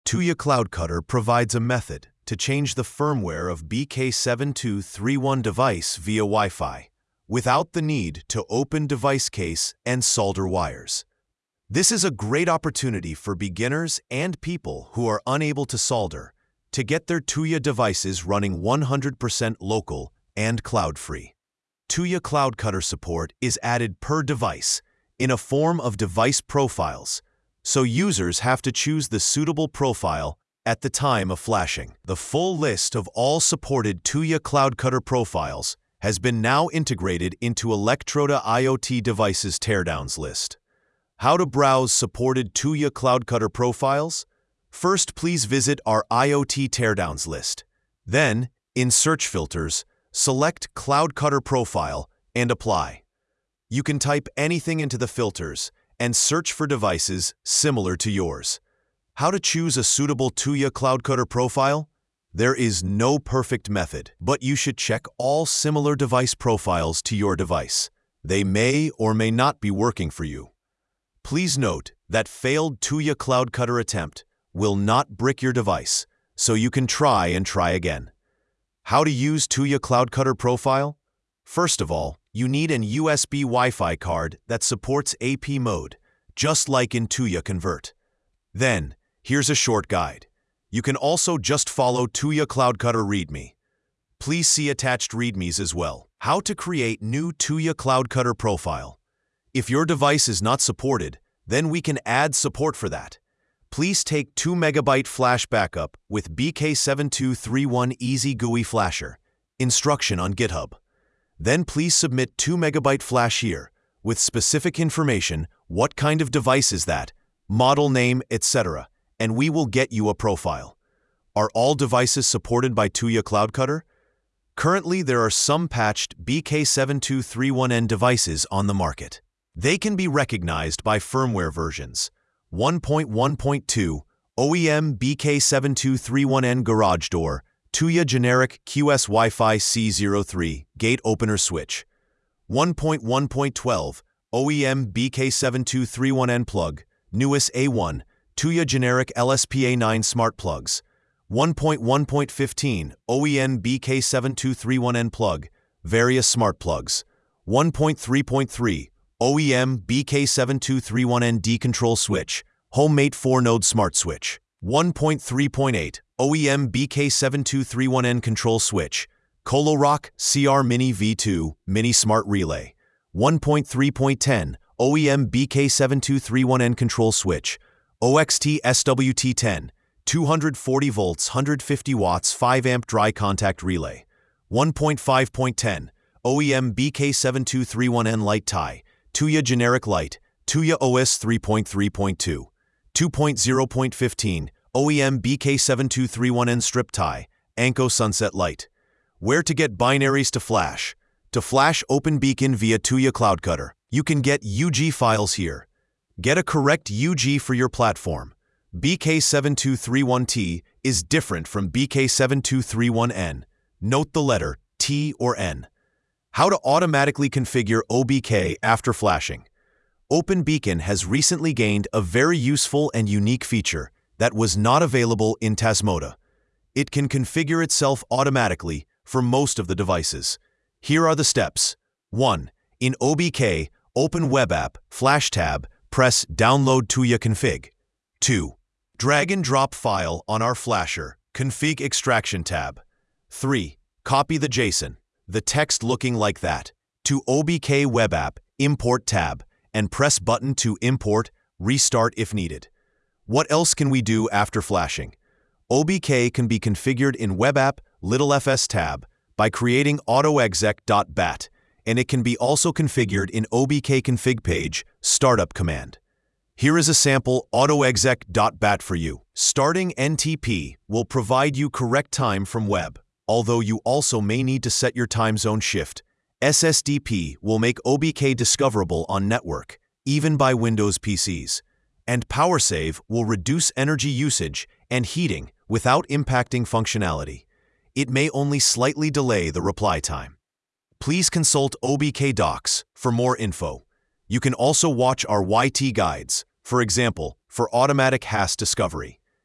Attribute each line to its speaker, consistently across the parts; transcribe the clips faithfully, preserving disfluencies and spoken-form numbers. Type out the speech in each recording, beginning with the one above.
Speaker 1: Tuya Cloud Cutter provides a method to change the firmware of B K seven two three one device via Wi-Fi, without the need to open device case and solder wires. This is a great opportunity for beginners and people who are unable to solder to get their Tuya devices running one hundred percent local and cloud-free. Tuya Cloud Cutter support is added per device in a form of device profiles, so users have to choose the suitable profile at the time of flashing. The full list of all supported Tuya Cloud Cutter profiles has been now integrated into Electroda IoT Devices Teardowns list. How to browse supported Tuya Cloud Cutter profiles? First, please visit our IoT Teardowns list. Then, in Search Filters, select Cloud Cutter Profile and apply. You can type anything into the filters and search for devices similar to yours. How to choose a suitable Tuya Cloud Cutter profile? There is no perfect method, but you should check all similar device profiles to your device. They may or may not be working for you. Please note that failed Tuya Cloud Cutter attempt will not brick your device, so you can try and try again. How to use Tuya Cloud Cutter profile? First of all, you need an U S B Wi-Fi card that supports A P mode, just like in Tuya Convert. Then, here's a short guide. You can also just follow Tuya Cloud Cutter README. Please see attached READMEs as well. How to create new Tuya Cloud Cutter profile. If your device is not supported, then we can add support for that. Please take two megabyte flash backup with B K seven two three one Easy G U I Flasher. Instruction on GitHub. Then please submit two megabyte flash here with specific information, what kind of device is that, model name, et cetera, and we will get you a profile. Are all devices supported by Tuya Cloud Cutter? Currently, there are some patched B K seven two three one N devices on the market. They can be recognized by firmware versions one point one point two, O E M B K seven two three one N Garage Door, Tuya Generic Q S Wi-Fi C zero three, Gate Opener Switch, one point one point twelve, O E M B K seven two three one N Plug, Newis A one, Tuya Generic L S P A nine Smart Plugs, one point one point fifteen, O E M B K seven two three one N Plug, various smart plugs, one point three point three, O E M B K seven two three one N D-Control Switch, HomeMate four node Smart Switch, one point three point eight, O E M B K seven two three one N Control Switch, Colorock C R Mini V two Mini Smart Relay, one point three point ten, O E M B K seven two three one N Control Switch, O X T S W T ten, two hundred forty volts one hundred fifty watts five amp Dry Contact Relay, one point five point ten, O E M B K seven two three one N Light Tie, Tuya Generic Light, Tuya O S three point three point two, two point zero point fifteen, O E M B K seven two three one N Strip Tie, Anko Sunset Light. Where to get binaries to flash? To flash OpenBeacon via Tuya Cloud Cutter, you can get U G files here. Get a correct U G for your platform. B K seven two three one T is different from B K seven two three one N. Note the letter T or N. How to automatically configure O B K after flashing. OpenBeacon has recently gained a very useful and unique feature that was not available in Tasmota. It can configure itself automatically for most of the devices. Here are the steps. one. In O B K, open Web App, Flash tab, press Download Tuya Config. two. Drag and drop file on our flasher, Config Extraction tab. three. Copy the JSON, the text looking like that, to O B K Web App, Import tab, and press button to import, restart if needed. What else can we do after flashing? O B K can be configured in Web App, Little F S tab, by creating autoexec.bat, and it can be also configured in O B K config page, startup command. Here is a sample autoexec.bat for you. Starting N T P will provide you correct time from web, although you also may need to set your time zone shift. S S D P will make O B K discoverable on network, even by Windows P Cs. And PowerSave will reduce energy usage and heating without impacting functionality. It may only slightly delay the reply time. Please consult O B K Docs for more info. You can also watch our Y T guides, for example, for automatic H A S discovery.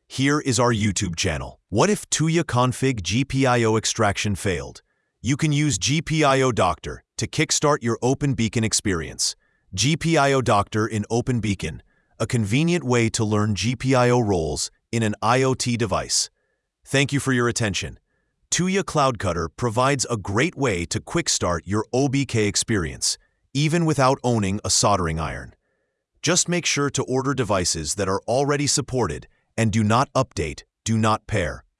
Speaker 1: Here is our YouTube channel. What if Tuya Config G P I O extraction failed? You can use G P I O Doctor to kickstart your OpenBeacon experience. G P I O Doctor in OpenBeacon, a convenient way to learn G P I O roles in an IoT device. Thank you for your attention. Tuya Cloud Cutter provides a great way to quick start your O B K experience, even without owning a soldering iron. Just make sure to order devices that are already supported and do not update, do not pair.